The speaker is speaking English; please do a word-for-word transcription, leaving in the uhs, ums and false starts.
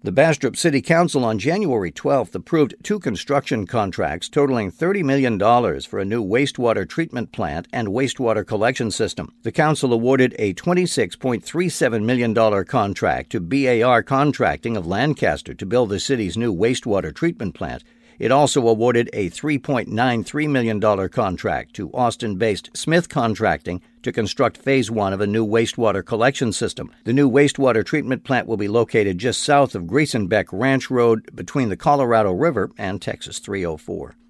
The Bastrop City Council on January twelfth approved two construction contracts totaling thirty million dollars for a new wastewater treatment plant and wastewater collection system. The council awarded a twenty-six point three seven million dollars contract to B A R Contracting of Lancaster to build the city's new wastewater treatment plant. It also awarded a three point nine three million dollars contract to Austin-based Smith Contracting to construct Phase one of a new wastewater collection system. The new wastewater treatment plant will be located just south of Griesenbeck Ranch Road between the Colorado River and Texas three oh four.